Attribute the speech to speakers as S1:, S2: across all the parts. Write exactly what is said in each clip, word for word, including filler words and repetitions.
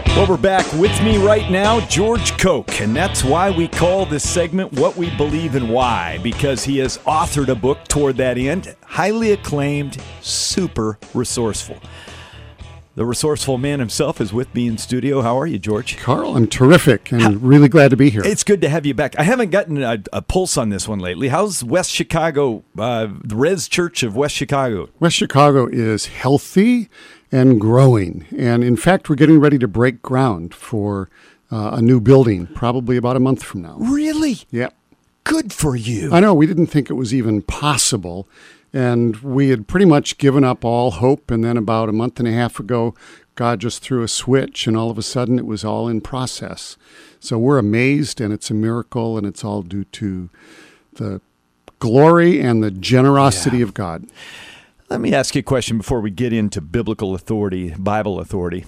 S1: Well, we're back. With me right now, George Koch, and that's why we call this segment What We Believe and Why, because he has authored a book toward that end, highly acclaimed, super resourceful. The resourceful man himself is with me in studio. How are you, George?
S2: Carl, I'm terrific and How, really glad to be here.
S1: It's good to have you back. I haven't gotten a, a pulse on this one lately. How's West Chicago, uh, the Res Church of West Chicago?
S2: West Chicago is healthy and growing. And in fact, we're getting ready to break ground for uh, a new building, probably about a month from now.
S1: Really?
S2: Yeah.
S1: Good for you.
S2: I know. We didn't think it was even possible. And we had pretty much given up all hope. And then about a month and a half ago, God just threw a switch, and all of a sudden it was all in process. So we're amazed, and it's a miracle, and it's all due to the glory and the generosity yeah. of God.
S1: Let me ask you a question before we get into biblical authority, Bible authority.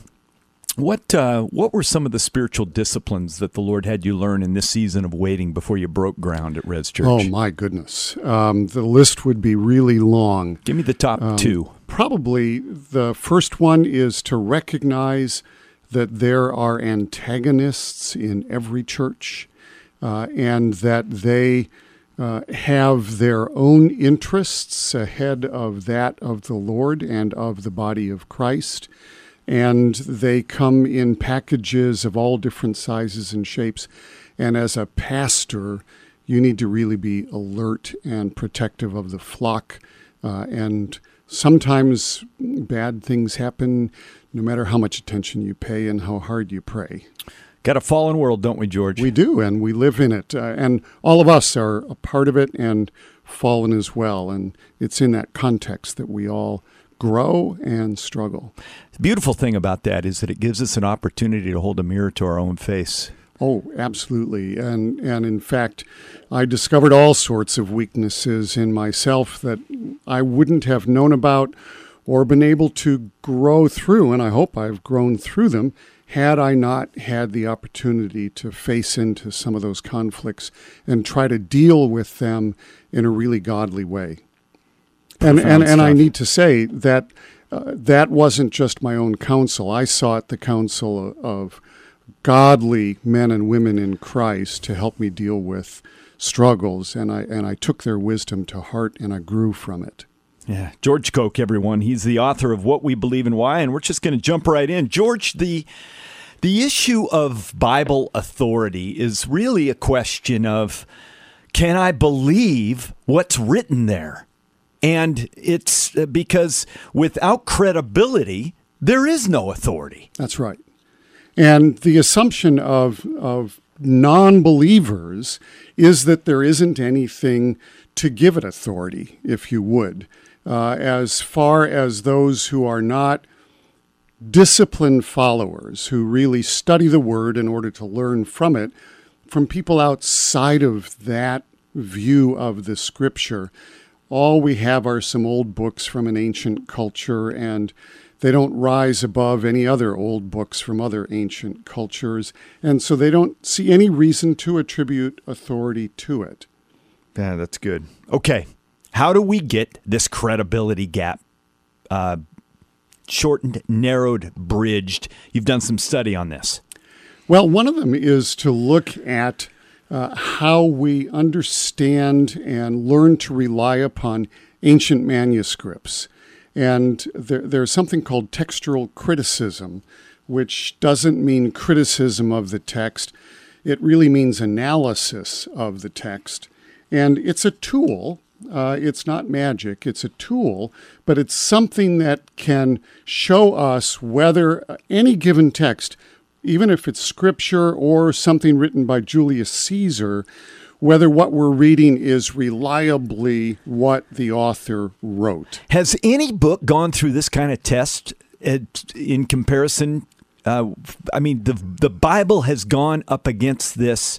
S1: What uh, what were some of the spiritual disciplines that the Lord had you learn in this season of waiting before you broke ground at Res Church?
S2: Oh, my goodness. Um, the list would be really long.
S1: Give me the top um, two.
S2: Probably the first one is to recognize that there are antagonists in every church uh, and that they uh, have their own interests ahead of that of the Lord and of the body of Christ. And they come in packages of all different sizes and shapes. And as a pastor, you need to really be alert and protective of the flock. Uh, and sometimes bad things happen no matter how much attention you pay and how hard you pray.
S1: Got a fallen world, don't we, George?
S2: We do, and we live in it. Uh, and all of us are a part of it and fallen as well. And it's in that context that we all grow and struggle.
S1: The beautiful thing about that is that it gives us an opportunity to hold a mirror to our own face.
S2: Oh, absolutely. And and in fact, I discovered all sorts of weaknesses in myself that I wouldn't have known about or been able to grow through, and I hope I've grown through them, had I not had the opportunity to face into some of those conflicts and try to deal with them in a really godly way. And and, and I need to say that uh, that wasn't just my own counsel. I sought the counsel of, of godly men and women in Christ to help me deal with struggles, and I and I took their wisdom to heart, and I grew from it.
S1: Yeah, George Koch, everyone. He's the author of What We Believe and Why, and we're just going to jump right in. George, the the issue of Bible authority is really a question of, can I believe what's written there? And it's because without credibility, there is no authority.
S2: That's right. And the assumption of of non-believers is that there isn't anything to give it authority, if you would. Uh, as far as those who are not disciplined followers, who really study the Word in order to learn from it, from people outside of that view of the Scripture, all we have are some old books from an ancient culture, and they don't rise above any other old books from other ancient cultures, and so they don't see any reason to attribute authority to it.
S1: Yeah, that's good. Okay, how do we get this credibility gap uh, shortened, narrowed, bridged? You've done some study on this.
S2: Well, one of them is to look at Uh, how we understand and learn to rely upon ancient manuscripts. And there, there's something called textual criticism, which doesn't mean criticism of the text. It really means analysis of the text. And it's a tool. Uh, it's not magic. It's a tool, but it's something that can show us whether any given text, even if it's scripture or something written by Julius Caesar, whether what we're reading is reliably what the author wrote.
S1: Has any book gone through this kind of test in comparison? Uh, I mean, the the Bible has gone up against this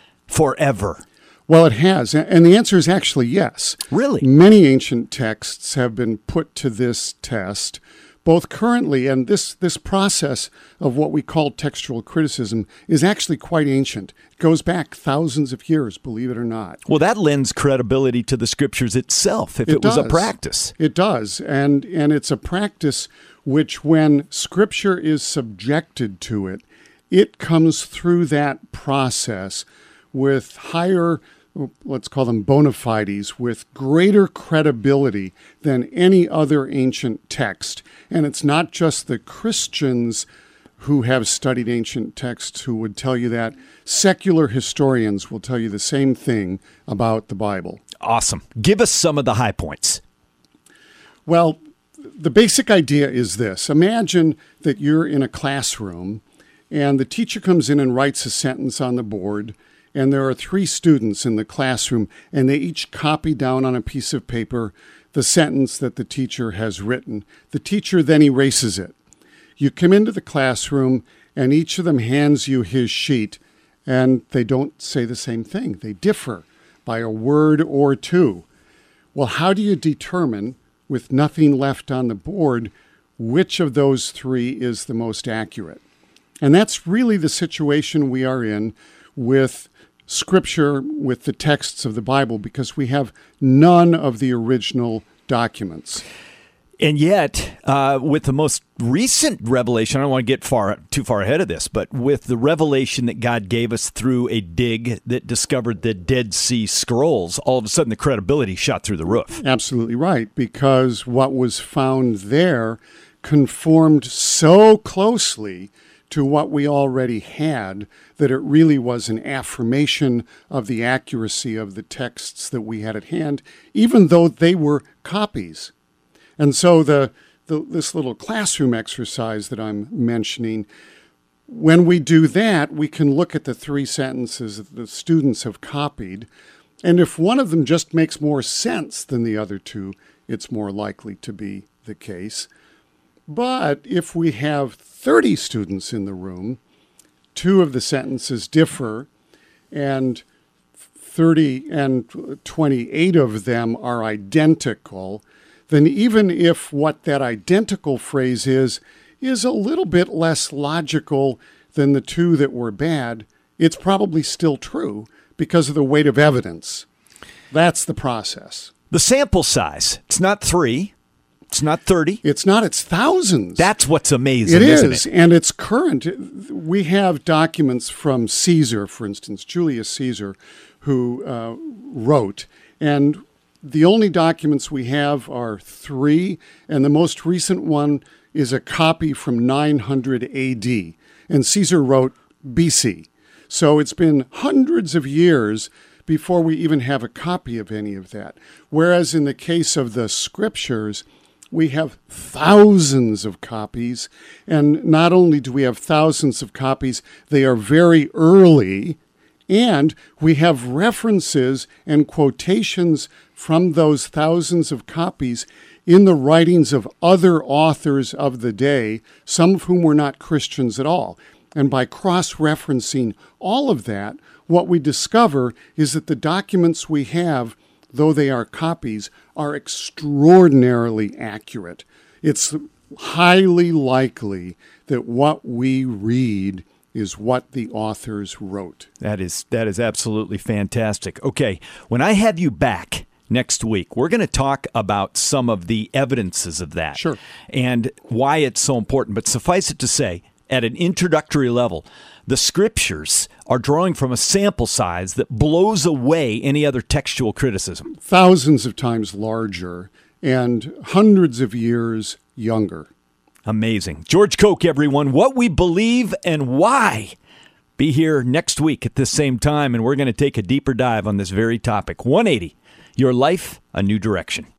S1: forever.
S2: Well, it has, and the answer is actually yes.
S1: Really?
S2: Many ancient texts have been put to this test, both currently, and this, this process of what we call textual criticism is actually quite ancient. It goes back thousands of years, believe it or not.
S1: Well, that lends credibility to the Scriptures itself, if it, it was a practice.
S2: It does, and, and it's a practice which, when Scripture is subjected to it, it comes through that process with higher, let's call them bona fides, with greater credibility than any other ancient text. And it's not just the Christians who have studied ancient texts who would tell you that. Secular historians will tell you the same thing about the Bible.
S1: Awesome. Give us some of the high points.
S2: Well, the basic idea is this. Imagine that you're in a classroom and the teacher comes in and writes a sentence on the board, and there are three students in the classroom, and they each copy down on a piece of paper the sentence that the teacher has written. The teacher then erases it. You come into the classroom, and each of them hands you his sheet, and they don't say the same thing. They differ by a word or two. Well, how do you determine, with nothing left on the board, which of those three is the most accurate? And that's really the situation we are in with Scripture, with the texts of the Bible, because we have none of the original documents.
S1: And yet, uh, with the most recent revelation, I don't want to get far too far ahead of this, but with the revelation that God gave us through a dig that discovered the Dead Sea Scrolls, all of a sudden the credibility shot through the roof.
S2: Absolutely right, because what was found there conformed so closely to what we already had that it really was an affirmation of the accuracy of the texts that we had at hand, even though they were copies. And so the, the this little classroom exercise that I'm mentioning, when we do that, we can look at the three sentences that the students have copied, and if one of them just makes more sense than the other two, it's more likely to be the case. But if we have thirty students in the room, two of the sentences differ, and thirty and twenty-eight of them are identical, then even if what that identical phrase is, is a little bit less logical than the two that were bad, it's probably still true because of the weight of evidence. That's the process.
S1: The sample size, it's not three. It's not thirty.
S2: It's not. It's thousands.
S1: That's what's amazing,
S2: it
S1: isn't
S2: is,
S1: it?
S2: And it's current. We have documents from Caesar, for instance, Julius Caesar, who uh, wrote. And the only documents we have are three, and the most recent one is a copy from nine hundred A D. And Caesar wrote B C. So it's been hundreds of years before we even have a copy of any of that. Whereas in the case of the Scriptures, we have thousands of copies, and not only do we have thousands of copies, they are very early, and we have references and quotations from those thousands of copies in the writings of other authors of the day, some of whom were not Christians at all. And by cross-referencing all of that, what we discover is that the documents we have, though they are copies, are extraordinarily accurate. It's highly likely that what we read is what the authors wrote.
S1: That is that is absolutely fantastic. Okay, when I have you back next week, we're going to talk about some of the evidences of that.
S2: Sure.
S1: And why it's so important. But suffice it to say, at an introductory level, the Scriptures are drawing from a sample size that blows away any other textual criticism.
S2: Thousands of times larger and hundreds of years younger.
S1: Amazing. George Koch, everyone. What we believe and why. Be here next week at this same time, and we're going to take a deeper dive on this very topic. one eighty, Your Life, a New Direction.